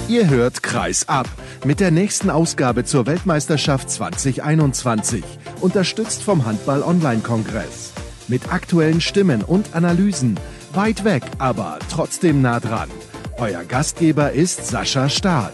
Ihr hört Kreis ab mit der nächsten Ausgabe zur Weltmeisterschaft 2021, unterstützt vom Handball-Online-Kongress. Mit aktuellen Stimmen und Analysen, weit weg, aber trotzdem nah dran. Euer Gastgeber ist Sascha Staat.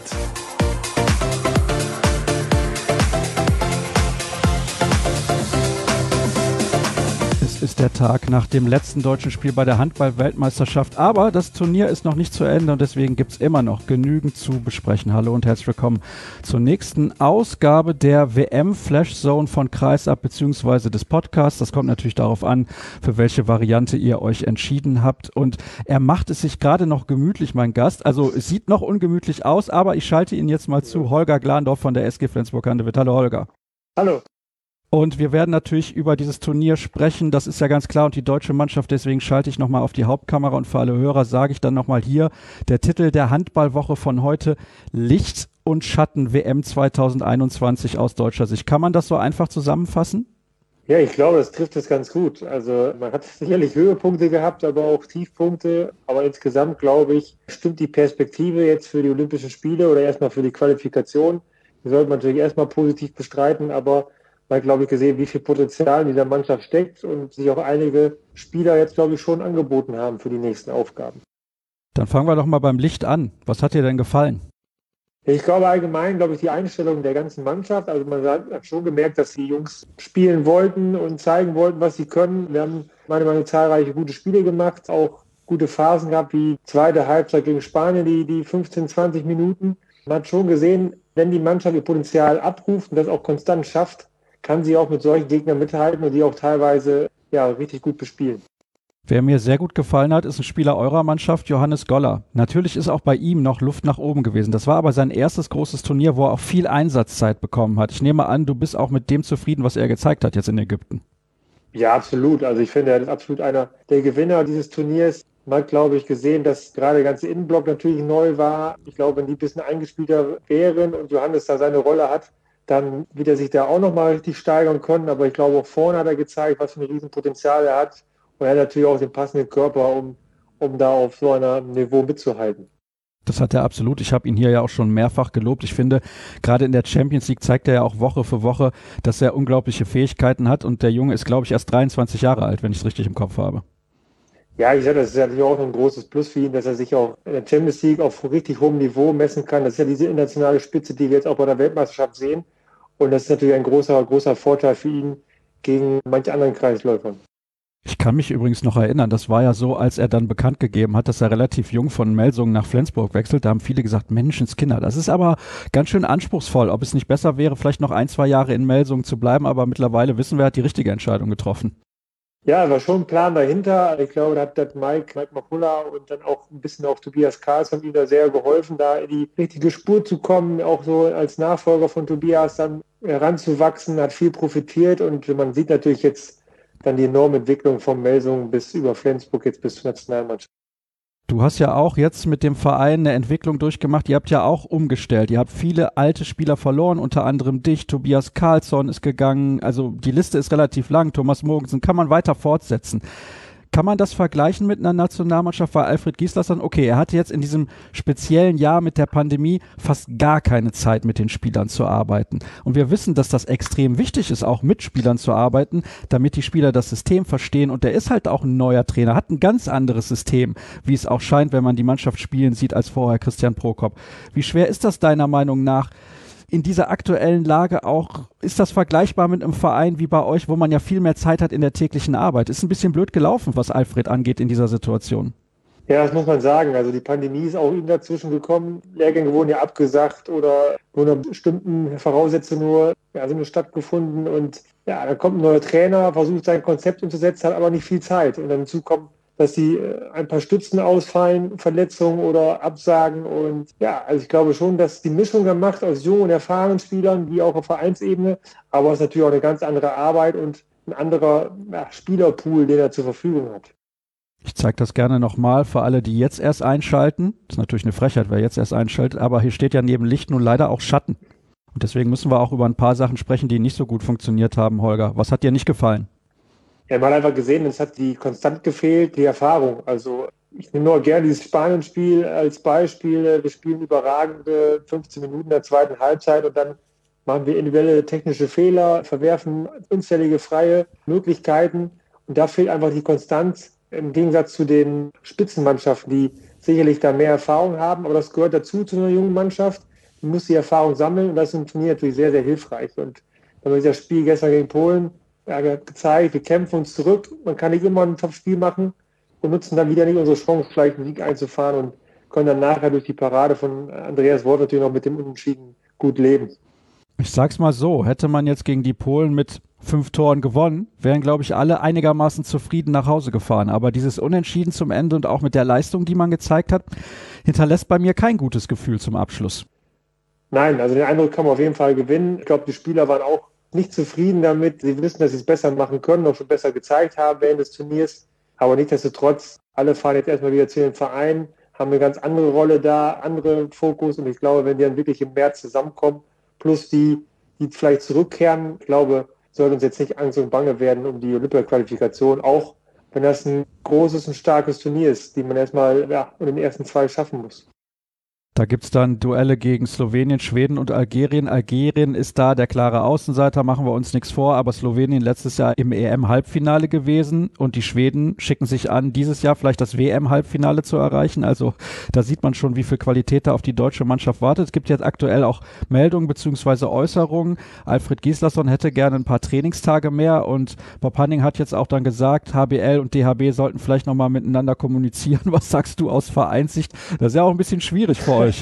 Es ist der Tag nach dem letzten deutschen Spiel bei der Handball-Weltmeisterschaft, aber das Turnier ist noch nicht zu Ende und deswegen gibt es immer noch genügend zu besprechen. Hallo und herzlich willkommen zur nächsten Ausgabe der WM-Flash-Zone von Kreisab bzw. des Podcasts. Das kommt natürlich darauf an, für welche Variante ihr euch entschieden habt, und er macht es sich gerade noch gemütlich, mein Gast. Also es sieht noch ungemütlich aus, aber ich schalte ihn jetzt mal zu. Holger Glandorf von der SG Flensburg-Handewitt. Hallo Holger. Hallo. Und wir werden natürlich über dieses Turnier sprechen, das ist ja ganz klar, und die deutsche Mannschaft, deswegen schalte ich nochmal auf die Hauptkamera und für alle Hörer sage ich dann nochmal hier, der Titel der Handballwoche von heute, Licht und Schatten WM 2021 aus deutscher Sicht. Kann man das so einfach zusammenfassen? Ja, ich glaube, das trifft es ganz gut. Also man hat sicherlich Höhepunkte gehabt, aber auch Tiefpunkte. Aber insgesamt, glaube ich, stimmt die Perspektive jetzt für die Olympischen Spiele oder erstmal für die Qualifikation. Die sollte man natürlich erstmal positiv bestreiten, aber man hat, glaube ich, gesehen, wie viel Potenzial in dieser Mannschaft steckt und sich auch einige Spieler jetzt, glaube ich, schon angeboten haben für die nächsten Aufgaben. Dann fangen wir doch mal beim Licht an. Was hat dir denn gefallen? Ich glaube allgemein, die Einstellung der ganzen Mannschaft, also man hat schon gemerkt, dass die Jungs spielen wollten und zeigen wollten, was sie können. Wir haben meiner Meinung nach zahlreiche gute Spiele gemacht, auch gute Phasen gehabt, wie zweite Halbzeit gegen Spanien, die 15, 20 Minuten. Man hat schon gesehen, wenn die Mannschaft ihr Potenzial abruft und das auch konstant schafft, kann sie auch mit solchen Gegnern mithalten und die auch teilweise richtig gut bespielen. Wer mir sehr gut gefallen hat, ist ein Spieler eurer Mannschaft, Johannes Goller. Natürlich ist auch bei ihm noch Luft nach oben gewesen. Das war aber sein erstes großes Turnier, wo er auch viel Einsatzzeit bekommen hat. Ich nehme an, du bist auch mit dem zufrieden, was er gezeigt hat jetzt in Ägypten. Ja, absolut. Also ich finde, er ist absolut einer der Gewinner dieses Turniers. Man hat, glaube ich, gesehen, dass gerade der ganze Innenblock natürlich neu war. Ich glaube, wenn die ein bisschen eingespielter wären und Johannes da seine Rolle hat, dann wird er sich da auch nochmal richtig steigern können. Aber ich glaube, auch vorne hat er gezeigt, was für ein Riesenpotenzial er hat. Und er hat natürlich auch den passenden Körper, um da auf so einem Niveau mitzuhalten. Das hat er absolut. Ich habe ihn hier ja auch schon mehrfach gelobt. Ich finde, gerade in der Champions League zeigt er ja auch Woche für Woche, dass er unglaubliche Fähigkeiten hat. Und der Junge ist, glaube ich, erst 23 Jahre alt, wenn ich es richtig im Kopf habe. Ja, ich sage, das ist natürlich auch ein großes Plus für ihn, dass er sich auch in der Champions League auf richtig hohem Niveau messen kann. Das ist ja diese internationale Spitze, die wir jetzt auch bei der Weltmeisterschaft sehen. Und das ist natürlich ein großer Vorteil für ihn gegen manche anderen Kreisläufern. Ich kann mich übrigens noch erinnern, das war ja so, als er dann bekannt gegeben hat, dass er relativ jung von Melsungen nach Flensburg wechselt. Da haben viele gesagt, Menschenskinder, das ist aber ganz schön anspruchsvoll. Ob es nicht besser wäre, vielleicht noch 1, 2 Jahre in Melsungen zu bleiben, aber mittlerweile wissen wir, er hat die richtige Entscheidung getroffen. Ja, war schon ein Plan dahinter. Ich glaube, da hat Mike Makulla und dann auch ein bisschen auch Tobias Karlsson ihm da sehr geholfen, da in die richtige Spur zu kommen, auch so als Nachfolger von Tobias dann heranzuwachsen, hat viel profitiert und man sieht natürlich jetzt dann die enorme Entwicklung von Melsungen bis über Flensburg, jetzt bis zur Nationalmannschaft. Du hast ja auch jetzt mit dem Verein eine Entwicklung durchgemacht. Ihr habt ja auch umgestellt. Ihr habt viele alte Spieler verloren, unter anderem dich. Tobias Karlsson ist gegangen. Also die Liste ist relativ lang. Thomas Mogensen kann man weiter fortsetzen. Kann man das vergleichen mit einer Nationalmannschaft? Weil Alfred Gislason, okay, er hatte jetzt in diesem speziellen Jahr mit der Pandemie fast gar keine Zeit, mit den Spielern zu arbeiten. Und wir wissen, dass das extrem wichtig ist, auch mit Spielern zu arbeiten, damit die Spieler das System verstehen. Und der ist halt auch ein neuer Trainer, hat ein ganz anderes System, wie es auch scheint, wenn man die Mannschaft spielen sieht, als vorher Christian Prokop. Wie schwer ist das deiner Meinung nach, in dieser aktuellen Lage auch, ist das vergleichbar mit einem Verein wie bei euch, wo man ja viel mehr Zeit hat in der täglichen Arbeit? Ist ein bisschen blöd gelaufen, was Alfred angeht in dieser Situation. Ja, das muss man sagen. Also die Pandemie ist auch ihm dazwischen gekommen. Lehrgänge wurden ja abgesagt oder nur unter bestimmten Voraussetzungen nur stattgefunden. Und ja, da kommt ein neuer Trainer, versucht sein Konzept umzusetzen, hat aber nicht viel Zeit. Und dann hinzu kommt, dass die ein paar Stützen ausfallen, Verletzungen oder Absagen. Und ja, also ich glaube schon, dass die Mischung gemacht aus jungen und erfahrenen Spielern, wie auch auf Vereinsebene, aber es ist natürlich auch eine ganz andere Arbeit und ein anderer Spielerpool, den er zur Verfügung hat. Ich zeige das gerne nochmal für alle, die jetzt erst einschalten. Das ist natürlich eine Frechheit, wer jetzt erst einschaltet, aber hier steht ja neben Licht nun leider auch Schatten. Und deswegen müssen wir auch über ein paar Sachen sprechen, die nicht so gut funktioniert haben, Holger. Was hat dir nicht gefallen? Ja, man hat einfach gesehen, es hat die konstant gefehlt, die Erfahrung. Also Ich nehme nur gerne dieses Spanien-Spiel als Beispiel. Wir spielen überragende 15 Minuten in der zweiten Halbzeit und dann machen wir individuelle technische Fehler, verwerfen unzählige freie Möglichkeiten. Und da fehlt einfach die Konstanz im Gegensatz zu den Spitzenmannschaften, die sicherlich da mehr Erfahrung haben. Aber das gehört dazu zu einer jungen Mannschaft. Die muss die Erfahrung sammeln und das ist im Turnier natürlich sehr, sehr hilfreich. Und wenn man sich das Spiel gestern gegen Polen gezeigt, wir kämpfen uns zurück. Man kann nicht immer ein Top-Spiel machen und nutzen dann wieder nicht unsere Chance, vielleicht einen Sieg einzufahren und können dann nachher durch die Parade von Andreas Wolf natürlich noch mit dem Unentschieden gut leben. Ich sag's mal so, hätte man jetzt gegen die Polen mit 5 Toren gewonnen, wären, glaube ich, alle einigermaßen zufrieden nach Hause gefahren. Aber dieses Unentschieden zum Ende und auch mit der Leistung, die man gezeigt hat, hinterlässt bei mir kein gutes Gefühl zum Abschluss. Nein, also den Eindruck kann man auf jeden Fall gewinnen. Ich glaube, die Spieler waren auch nicht zufrieden damit. Sie wissen, dass sie es besser machen können, auch schon besser gezeigt haben während des Turniers. Aber nichtsdestotrotz, alle fahren jetzt erstmal wieder zu den Vereinen, haben eine ganz andere Rolle da, andere Fokus. Und ich glaube, wenn die dann wirklich im März zusammenkommen, plus die vielleicht zurückkehren, ich glaube, soll uns jetzt nicht Angst und Bange werden um die Olympia-Qualifikation, auch wenn das ein großes und starkes Turnier ist, die man erstmal in den ersten 2 schaffen muss. Da gibt's dann Duelle gegen Slowenien, Schweden und Algerien. Algerien ist da der klare Außenseiter, machen wir uns nichts vor, aber Slowenien letztes Jahr im EM-Halbfinale gewesen und die Schweden schicken sich an, dieses Jahr vielleicht das WM-Halbfinale zu erreichen. Also da sieht man schon, wie viel Qualität da auf die deutsche Mannschaft wartet. Es gibt jetzt aktuell auch Meldungen bzw. Äußerungen. Alfred Gislason hätte gerne ein paar Trainingstage mehr und Bob Hanning hat jetzt auch dann gesagt, HBL und DHB sollten vielleicht nochmal miteinander kommunizieren. Was sagst du aus Vereinssicht? Das ist ja auch ein bisschen schwierig für euch.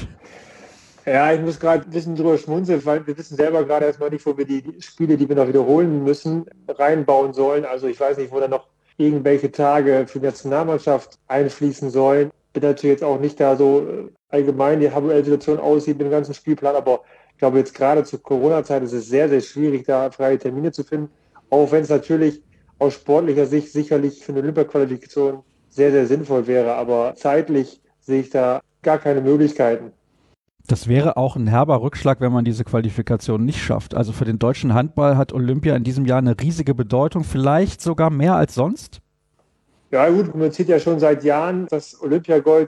Ja, ich muss gerade ein bisschen drüber schmunzeln, weil wir wissen selber gerade erstmal nicht, wo wir die Spiele, die wir noch wiederholen müssen, reinbauen sollen. Also ich weiß nicht, wo da noch irgendwelche Tage für die Nationalmannschaft einfließen sollen. Bin natürlich jetzt auch nicht da so allgemein die HBL-Situation aussieht mit dem ganzen Spielplan, aber ich glaube jetzt gerade zur Corona-Zeit ist es sehr, sehr schwierig, da freie Termine zu finden. Auch wenn es natürlich aus sportlicher Sicht sicherlich für eine Olympia-Qualifikation sehr, sehr sinnvoll wäre, aber zeitlich sehe ich da gar keine Möglichkeiten. Das wäre auch ein herber Rückschlag, wenn man diese Qualifikation nicht schafft. Also für den deutschen Handball hat Olympia in diesem Jahr eine riesige Bedeutung, vielleicht sogar mehr als sonst? Ja gut, man zieht ja schon seit Jahren, dass Olympiagold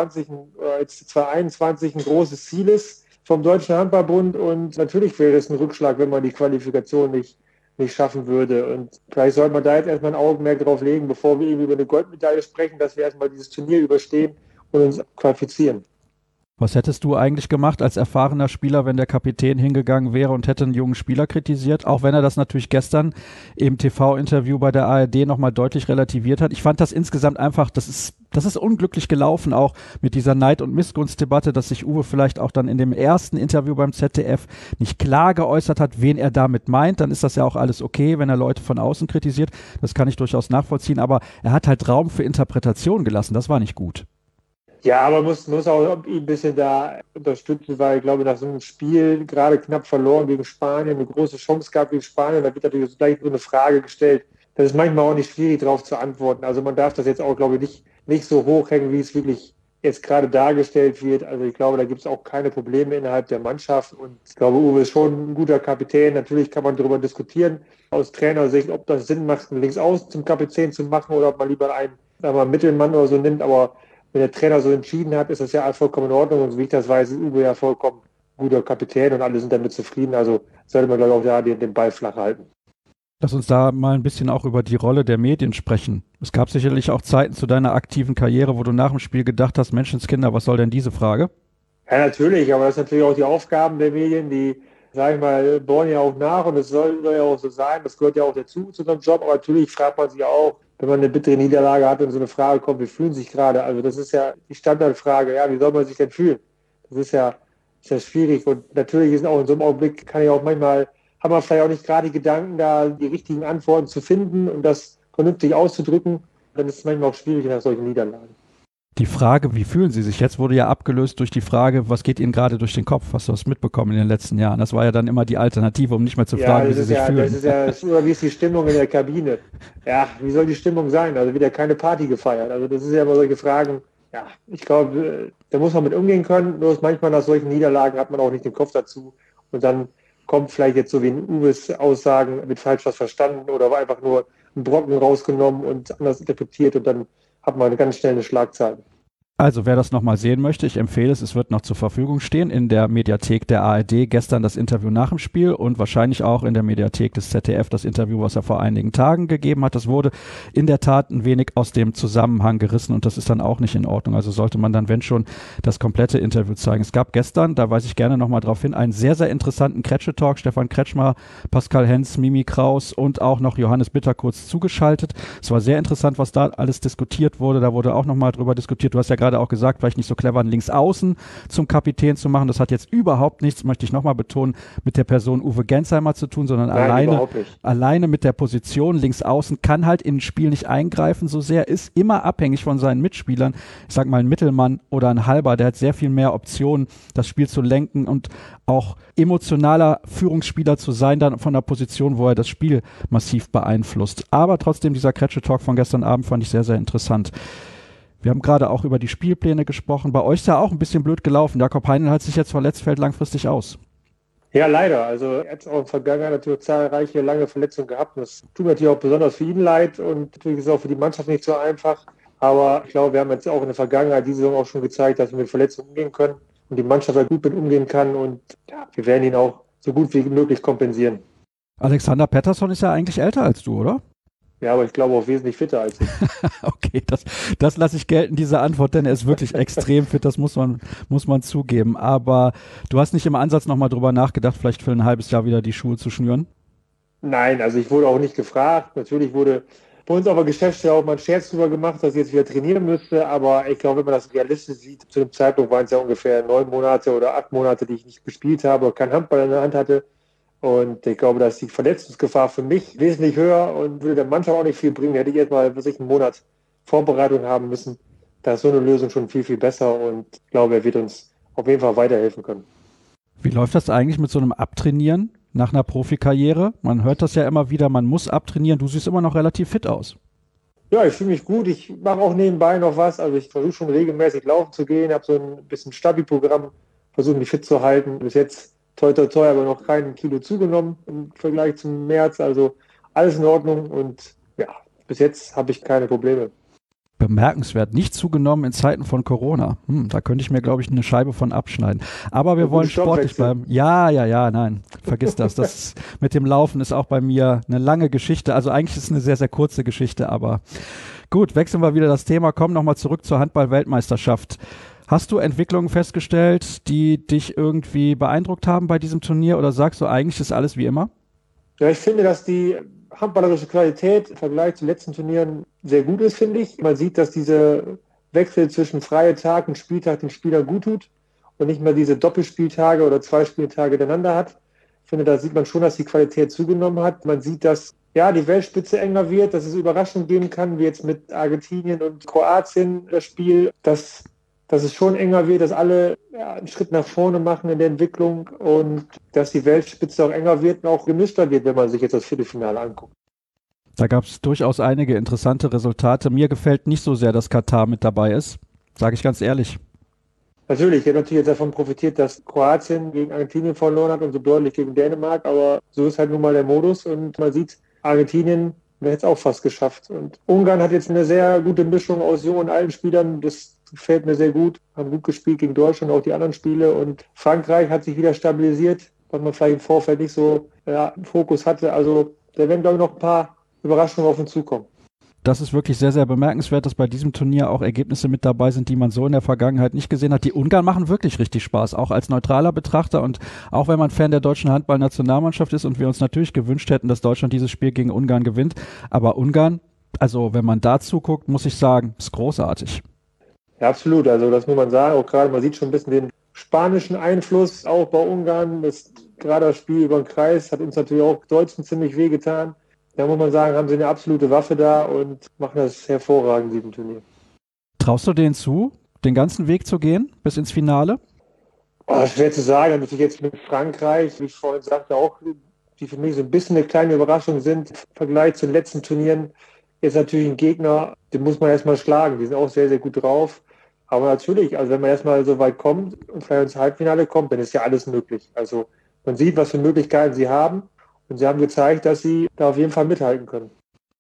2021 ein großes Ziel ist vom Deutschen Handballbund und natürlich wäre es ein Rückschlag, wenn man die Qualifikation nicht schaffen würde. Und vielleicht sollte man da jetzt erstmal ein Augenmerk drauf legen, bevor wir irgendwie über eine Goldmedaille sprechen, dass wir erstmal dieses Turnier überstehen und uns qualifizieren. Was hättest du eigentlich gemacht als erfahrener Spieler, wenn der Kapitän hingegangen wäre und hätte einen jungen Spieler kritisiert? Auch wenn er das natürlich gestern im TV-Interview bei der ARD nochmal deutlich relativiert hat. Ich fand das insgesamt einfach, das ist unglücklich gelaufen, auch mit dieser Neid- und Missgunstdebatte, dass sich Uwe vielleicht auch dann in dem ersten Interview beim ZDF nicht klar geäußert hat, wen er damit meint. Dann ist das ja auch alles okay, wenn er Leute von außen kritisiert. Das kann ich durchaus nachvollziehen, aber er hat halt Raum für Interpretation gelassen. Das war nicht gut. Ja, aber muss auch ihn ein bisschen da unterstützen, weil ich glaube, nach so einem Spiel gerade knapp verloren gegen Spanien, eine große Chance gab gegen Spanien, da wird natürlich gleich so eine Frage gestellt. Das ist manchmal auch nicht schwierig, darauf zu antworten. Also man darf das jetzt auch, glaube ich, nicht so hochhängen, wie es wirklich jetzt gerade dargestellt wird. Also ich glaube, da gibt es auch keine Probleme innerhalb der Mannschaft. Und ich glaube, Uwe ist schon ein guter Kapitän. Natürlich kann man darüber diskutieren, aus Trainersicht, ob das Sinn macht, einen Linksaußen zum Kapitän zu machen oder ob man lieber einen Mittelmann oder so nimmt. Aber wenn der Trainer so entschieden hat, ist das ja vollkommen in Ordnung. Und wie ich das weiß, ist Uwe ja vollkommen guter Kapitän und alle sind damit zufrieden. Also sollte man, glaube ich, auch da den Ball flach halten. Lass uns da mal ein bisschen auch über die Rolle der Medien sprechen. Es gab sicherlich auch Zeiten zu deiner aktiven Karriere, wo du nach dem Spiel gedacht hast, Menschenskinder, was soll denn diese Frage? Ja, natürlich, aber das sind natürlich auch die Aufgaben der Medien, die, sag ich mal, bohren ja auch nach und es soll ja auch so sein. Das gehört ja auch dazu zu unserem Job, aber natürlich fragt man sich auch, wenn man eine bittere Niederlage hat und so eine Frage kommt, wie fühlen Sie sich gerade? Also das ist ja die Standardfrage, ja, wie soll man sich denn fühlen? Das ist ja schwierig und natürlich ist auch in so einem Augenblick, kann ich auch manchmal, haben wir vielleicht auch nicht gerade die Gedanken, da die richtigen Antworten zu finden und das vernünftig auszudrücken, dann ist es manchmal auch schwierig nach solchen Niederlagen. Die Frage, wie fühlen Sie sich jetzt, wurde ja abgelöst durch die Frage, was geht Ihnen gerade durch den Kopf? Hast du das mitbekommen in den letzten Jahren? Das war ja dann immer die Alternative, um nicht mehr zu fragen, wie Sie sich fühlen. Das ist ja, oder wie ist die Stimmung in der Kabine? Ja, wie soll die Stimmung sein? Also wird ja keine Party gefeiert. Also das ist ja immer solche Fragen. Ja, ich glaube, da muss man mit umgehen können. Bloß manchmal nach solchen Niederlagen hat man auch nicht den Kopf dazu. Und dann kommt vielleicht jetzt so wie in Uwes Aussagen, wird falsch was verstanden oder war einfach nur ein Brocken rausgenommen und anders interpretiert und dann hat man ganz schnell eine Schlagzahl. Also wer das nochmal sehen möchte, ich empfehle es, es wird noch zur Verfügung stehen in der Mediathek der ARD, gestern das Interview nach dem Spiel und wahrscheinlich auch in der Mediathek des ZDF das Interview, was er vor einigen Tagen gegeben hat. Das wurde in der Tat ein wenig aus dem Zusammenhang gerissen und das ist dann auch nicht in Ordnung. Also sollte man dann, wenn schon, das komplette Interview zeigen. Es gab gestern, da weise ich gerne nochmal drauf hin, einen sehr, sehr interessanten Kretsche-Talk. Stefan Kretschmer, Pascal Hens, Mimi Kraus und auch noch Johannes Bitter kurz zugeschaltet. Es war sehr interessant, was da alles diskutiert wurde. Da wurde auch nochmal drüber diskutiert. Du hast ja gerade auch gesagt, vielleicht nicht so clever, einen Linksaußen zum Kapitän zu machen. Das hat jetzt überhaupt nichts, möchte ich nochmal betonen, mit der Person Uwe Gensheimer zu tun, sondern alleine mit der Position. Linksaußen kann halt in ein Spiel nicht eingreifen so sehr, ist immer abhängig von seinen Mitspielern. Ich sag mal, ein Mittelmann oder ein Halber, der hat sehr viel mehr Optionen, das Spiel zu lenken und auch emotionaler Führungsspieler zu sein, dann von der Position, wo er das Spiel massiv beeinflusst. Aber trotzdem, dieser Kretsche-Talk von gestern Abend fand ich sehr, sehr interessant. Wir haben gerade auch über die Spielpläne gesprochen. Bei euch ist ja auch ein bisschen blöd gelaufen. Jakob Heinl hat sich jetzt verletzt, fällt langfristig aus. Ja, leider. Also er hat auch in der Vergangenheit natürlich zahlreiche lange Verletzungen gehabt. Das tut mir natürlich auch besonders für ihn leid und natürlich ist es auch für die Mannschaft nicht so einfach. Aber ich glaube, wir haben jetzt auch in der Vergangenheit diese Saison auch schon gezeigt, dass wir mit Verletzungen umgehen können und die Mannschaft da gut mit umgehen kann. Und ja, wir werden ihn auch so gut wie möglich kompensieren. Alexander Pettersson ist ja eigentlich älter als du, oder? Ja, aber ich glaube auch wesentlich fitter als ich. Okay, das lasse ich gelten, diese Antwort, denn er ist wirklich extrem fit, das muss man zugeben. Aber du hast nicht im Ansatz nochmal drüber nachgedacht, vielleicht für ein halbes Jahr wieder die Schuhe zu schnüren? Nein, also ich wurde auch nicht gefragt. Natürlich wurde bei uns aber Geschäftsstelle auch mal ein Scherz drüber gemacht, dass ich jetzt wieder trainieren müsste. Aber ich glaube, wenn man das realistisch sieht, zu dem Zeitpunkt waren es ja ungefähr 9 Monate oder 8 Monate, die ich nicht gespielt habe oder keinen Handball in der Hand hatte. Und ich glaube, dass die Verletzungsgefahr für mich wesentlich höher und würde der Mannschaft auch nicht viel bringen. Hätte ich jetzt mal für sich einen Monat Vorbereitung haben müssen. Da ist so eine Lösung schon viel, viel besser und ich glaube, er wird uns auf jeden Fall weiterhelfen können. Wie läuft das eigentlich mit so einem Abtrainieren nach einer Profikarriere? Man hört das ja immer wieder, man muss abtrainieren. Du siehst immer noch relativ fit aus. Ja, ich fühle mich gut. Ich mache auch nebenbei noch was. Also ich versuche schon regelmäßig laufen zu gehen. Ich habe so ein bisschen Stabi-Programm, versuche mich fit zu halten. Bis jetzt toi, toi, toi, aber noch kein Kilo zugenommen im Vergleich zum März. Also alles in Ordnung und ja, bis jetzt habe ich keine Probleme. Bemerkenswert, nicht zugenommen in Zeiten von Corona. Da könnte ich mir, glaube ich, eine Scheibe von abschneiden. Aber wir wollen sportlich bleiben. Ja, nein, vergiss das. Das mit dem Laufen ist auch bei mir eine lange Geschichte. Also eigentlich ist es eine sehr, sehr kurze Geschichte, aber gut, wechseln wir wieder das Thema. Kommen nochmal zurück zur Handball-Weltmeisterschaft. Hast du Entwicklungen festgestellt, die dich irgendwie beeindruckt haben bei diesem Turnier oder sagst du, eigentlich ist alles wie immer? Ja, ich finde, dass die handballerische Qualität im Vergleich zu letzten Turnieren sehr gut ist, finde ich. Man sieht, dass dieser Wechsel zwischen freie Tag und Spieltag den Spielern gut tut und nicht mehr diese Doppelspieltage oder 2 Spieltage hintereinander hat. Ich finde, da sieht man schon, dass die Qualität zugenommen hat. Man sieht, dass ja, die Weltspitze enger wird, dass es Überraschungen geben kann, wie jetzt mit Argentinien und Kroatien das Spiel, dass es schon enger wird, dass alle einen Schritt nach vorne machen in der Entwicklung und dass die Weltspitze auch enger wird und auch gemischter wird, wenn man sich jetzt das Viertelfinale anguckt. Da gab es durchaus einige interessante Resultate. Mir gefällt nicht so sehr, dass Katar mit dabei ist, sage ich ganz ehrlich. Natürlich, ich habe natürlich jetzt davon profitiert, dass Kroatien gegen Argentinien verloren hat und so deutlich gegen Dänemark, aber so ist halt nun mal der Modus und man sieht, Argentinien wäre jetzt auch fast geschafft. Und Ungarn hat jetzt eine sehr gute Mischung aus jungen und alten Spielern, das gefällt mir sehr gut, haben gut gespielt gegen Deutschland, auch die anderen Spiele und Frankreich hat sich wieder stabilisiert, was man vielleicht im Vorfeld nicht so im Fokus hatte. Also da werden, glaube ich, noch ein paar Überraschungen auf uns zukommen. Das ist wirklich sehr, sehr bemerkenswert, dass bei diesem Turnier auch Ergebnisse mit dabei sind, die man so in der Vergangenheit nicht gesehen hat. Die Ungarn machen wirklich richtig Spaß, auch als neutraler Betrachter und auch wenn man Fan der deutschen Handballnationalmannschaft ist und wir uns natürlich gewünscht hätten, dass Deutschland dieses Spiel gegen Ungarn gewinnt. Aber Ungarn, also wenn man da zuguckt, muss ich sagen, ist großartig. Ja, absolut. Also das muss man sagen. Auch gerade, man sieht schon ein bisschen den spanischen Einfluss auch bei Ungarn. Gerade das Spiel über den Kreis hat uns natürlich auch Deutschen ziemlich wehgetan. Da muss man sagen, haben sie eine absolute Waffe da und machen das hervorragend in diesem Turnier. Traust du denen zu, den ganzen Weg zu gehen bis ins Finale? Schwer zu sagen. Natürlich jetzt mit Frankreich, wie ich vorhin sagte, auch die für mich so ein bisschen eine kleine Überraschung sind im Vergleich zu den letzten Turnieren. Jetzt natürlich ein Gegner, den muss man erstmal schlagen. Die sind auch sehr, sehr gut drauf. Aber natürlich, also wenn man erstmal so weit kommt und vielleicht ins Halbfinale kommt, dann ist ja alles möglich. Also man sieht, was für Möglichkeiten sie haben. Und sie haben gezeigt, dass sie da auf jeden Fall mithalten können.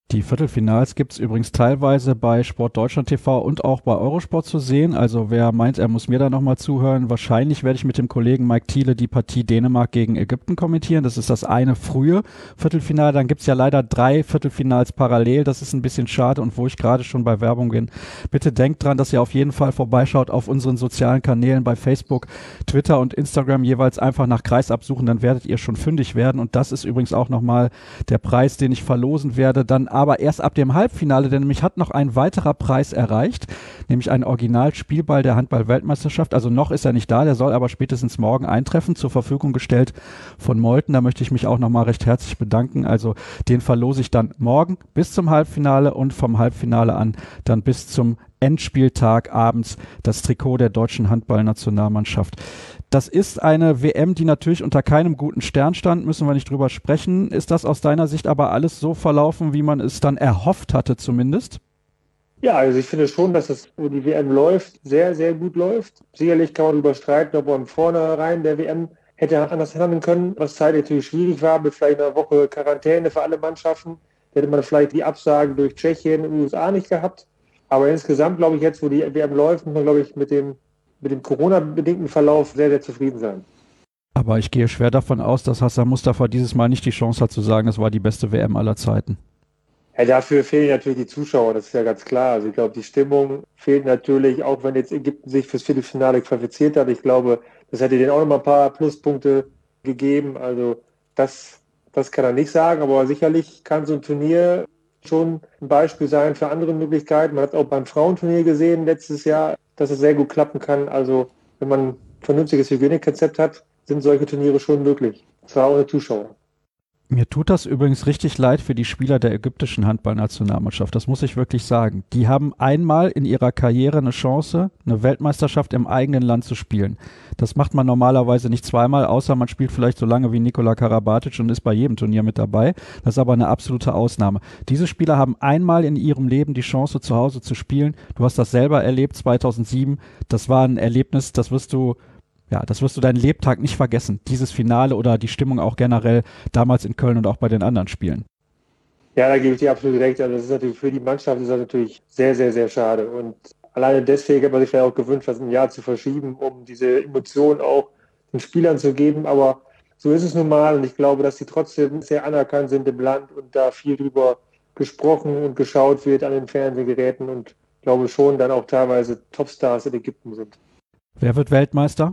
Die Viertelfinals gibt es übrigens teilweise bei Sport Deutschland TV und auch bei Eurosport zu sehen. Also wer meint, er muss mir da nochmal zuhören, wahrscheinlich werde ich mit dem Kollegen Mike Thiele die Partie Dänemark gegen Ägypten kommentieren. Das ist das eine frühe Viertelfinale. Dann gibt es ja leider 3 Viertelfinals parallel. Das ist ein bisschen schade und wo ich gerade schon bei Werbung bin. Bitte denkt dran, dass ihr auf jeden Fall vorbeischaut auf unseren sozialen Kanälen bei Facebook, Twitter und Instagram, jeweils einfach nach Kreisab suchen, dann werdet ihr schon fündig werden. Und das ist übrigens auch nochmal der Preis, den ich verlosen werde. Dann aber erst ab dem Halbfinale, denn nämlich hat noch ein weiterer Preis erreicht, nämlich ein Originalspielball der Handball-Weltmeisterschaft. Also noch ist er nicht da, der soll aber spätestens morgen eintreffen, zur Verfügung gestellt von Molten. Da möchte ich mich auch nochmal recht herzlich bedanken. Also den verlose ich dann morgen bis zum Halbfinale und vom Halbfinale an dann bis zum Endspieltag abends das Trikot der deutschen Handballnationalmannschaft. Das ist eine WM, die natürlich unter keinem guten Stern stand, müssen wir nicht drüber sprechen. Ist das aus deiner Sicht aber alles so verlaufen, wie man es dann erhofft hatte zumindest? Ja, also ich finde schon, dass es, wo die WM läuft, sehr, sehr gut läuft. Sicherlich kann man darüber streiten, ob man vornherein der WM hätte anders handeln können, was zeitlich natürlich schwierig war, mit vielleicht einer Woche Quarantäne für alle Mannschaften. Da hätte man vielleicht die Absagen durch Tschechien und USA nicht gehabt. Aber insgesamt, glaube ich, jetzt, wo die WM läuft, muss man, glaube ich, mit dem Corona-bedingten Verlauf sehr, sehr zufrieden sein. Aber ich gehe schwer davon aus, dass Hassan Mustafa dieses Mal nicht die Chance hat zu sagen, es war die beste WM aller Zeiten. Ja, dafür fehlen natürlich die Zuschauer, das ist ja ganz klar. Also ich glaube, die Stimmung fehlt natürlich, auch wenn jetzt Ägypten sich fürs Viertelfinale qualifiziert hat. Ich glaube, das hätte denen auch noch mal ein paar Pluspunkte gegeben. Also das kann er nicht sagen, aber sicherlich kann so ein Turnier schon ein Beispiel sein für andere Möglichkeiten. Man hat es auch beim Frauenturnier gesehen letztes Jahr, dass es sehr gut klappen kann. Also wenn man ein vernünftiges Hygienekonzept hat, sind solche Turniere schon möglich. Zwar ohne Zuschauer. Mir tut das übrigens richtig leid für die Spieler der ägyptischen Handballnationalmannschaft. Das muss ich wirklich sagen. Die haben einmal in ihrer Karriere eine Chance, eine Weltmeisterschaft im eigenen Land zu spielen. Das macht man normalerweise nicht zweimal, außer man spielt vielleicht so lange wie Nikola Karabatic und ist bei jedem Turnier mit dabei. Das ist aber eine absolute Ausnahme. Diese Spieler haben einmal in ihrem Leben die Chance, zu Hause zu spielen. Du hast das selber erlebt, 2007. Das war ein Erlebnis, das wirst du deinen Lebtag nicht vergessen. Dieses Finale oder die Stimmung auch generell damals in Köln und auch bei den anderen Spielen. Ja, da gebe ich dir absolut recht. Also das ist natürlich für die Mannschaft ist das natürlich sehr, sehr, sehr schade. Und alleine deswegen hat man sich vielleicht auch gewünscht, das ein Jahr zu verschieben, um diese Emotionen auch den Spielern zu geben. Aber so ist es nun mal. Und ich glaube, dass sie trotzdem sehr anerkannt sind im Land und da viel drüber gesprochen und geschaut wird an den Fernsehgeräten. Und ich glaube schon dann auch teilweise Topstars in Ägypten sind. Wer wird Weltmeister?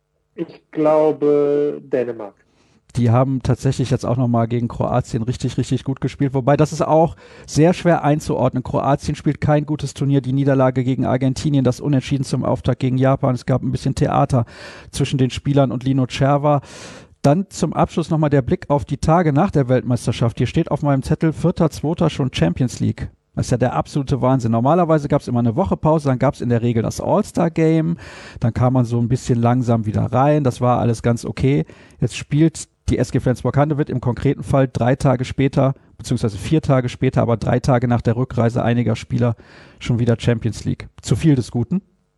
Ich glaube Dänemark. Die haben tatsächlich jetzt auch nochmal gegen Kroatien richtig, richtig gut gespielt. Wobei, das ist auch sehr schwer einzuordnen. Kroatien spielt kein gutes Turnier. Die Niederlage gegen Argentinien, das Unentschieden zum Auftakt gegen Japan. Es gab ein bisschen Theater zwischen den Spielern und Lino Cerva. Dann zum Abschluss nochmal der Blick auf die Tage nach der Weltmeisterschaft. Hier steht auf meinem Zettel 4.2. schon Champions League. Das ist ja der absolute Wahnsinn. Normalerweise gab es immer eine Woche Pause, dann gab es in der Regel das All-Star-Game, dann kam man so ein bisschen langsam wieder rein, das war alles ganz okay. Jetzt spielt die SG Flensburg-Handewitt im konkreten Fall 3 Tage später, beziehungsweise 4 Tage später, aber 3 Tage nach der Rückreise einiger Spieler schon wieder Champions League. Zu viel des Guten?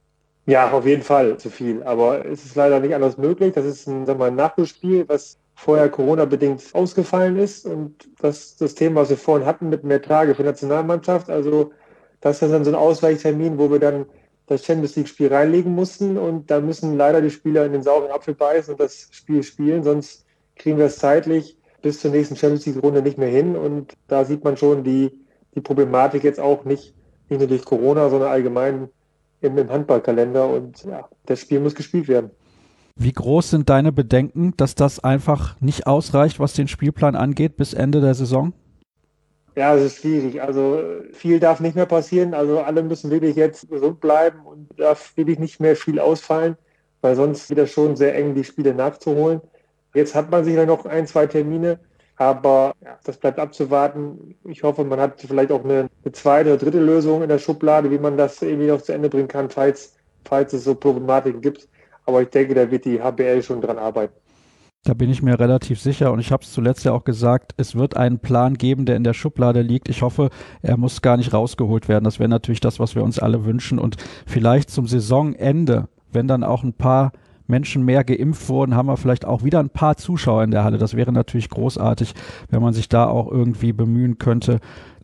Ja, auf jeden Fall zu viel, aber es ist leider nicht anders möglich. Das ist ein Nachholspiel, was vorher Corona-bedingt ausgefallen ist und das Thema, was wir vorhin hatten mit mehr Tage für die Nationalmannschaft, also das ist dann so ein Ausweichtermin, wo wir dann das Champions League-Spiel reinlegen mussten und da müssen leider die Spieler in den sauren Apfel beißen und das Spiel spielen, sonst kriegen wir es zeitlich bis zur nächsten Champions League-Runde nicht mehr hin und da sieht man schon die Problematik jetzt auch nicht nur durch Corona, sondern allgemein im Handballkalender und ja, das Spiel muss gespielt werden. Wie groß sind deine Bedenken, dass das einfach nicht ausreicht, was den Spielplan angeht, bis Ende der Saison? Ja, es ist schwierig. Also viel darf nicht mehr passieren. Also alle müssen wirklich jetzt gesund bleiben und darf wirklich nicht mehr viel ausfallen, weil sonst wird es schon sehr eng, die Spiele nachzuholen. Jetzt hat man sicher noch 1, 2 Termine, aber ja, das bleibt abzuwarten. Ich hoffe, man hat vielleicht auch eine zweite oder dritte Lösung in der Schublade, wie man das irgendwie noch zu Ende bringen kann, falls es so Problematiken gibt. Aber ich denke, da wird die HBL schon dran arbeiten. Da bin ich mir relativ sicher und ich habe es zuletzt ja auch gesagt, es wird einen Plan geben, der in der Schublade liegt. Ich hoffe, er muss gar nicht rausgeholt werden. Das wäre natürlich das, was wir uns alle wünschen. Und vielleicht zum Saisonende, wenn dann auch ein paar Menschen mehr geimpft wurden, haben wir vielleicht auch wieder ein paar Zuschauer in der Halle. Das wäre natürlich großartig, wenn man sich da auch irgendwie bemühen könnte,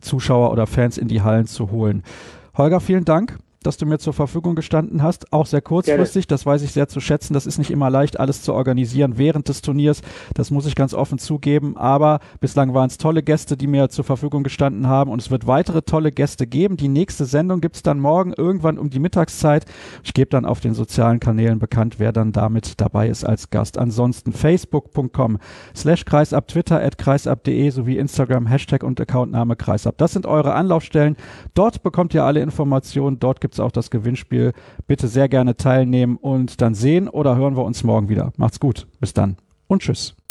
Zuschauer oder Fans in die Hallen zu holen. Holger, vielen Dank, dass du mir zur Verfügung gestanden hast. Auch sehr kurzfristig, das weiß ich sehr zu schätzen. Das ist nicht immer leicht, alles zu organisieren während des Turniers. Das muss ich ganz offen zugeben. Aber bislang waren es tolle Gäste, die mir zur Verfügung gestanden haben. Und es wird weitere tolle Gäste geben. Die nächste Sendung gibt es dann morgen irgendwann um die Mittagszeit. Ich gebe dann auf den sozialen Kanälen bekannt, wer dann damit dabei ist als Gast. Ansonsten facebook.com/kreisab, Twitter @kreisab.de sowie Instagram, Hashtag und Accountname Kreisab. Das sind eure Anlaufstellen. Dort bekommt ihr alle Informationen. Dort gibt es auch das Gewinnspiel. Bitte sehr gerne teilnehmen und dann sehen oder hören wir uns morgen wieder. Macht's gut. Bis dann und tschüss.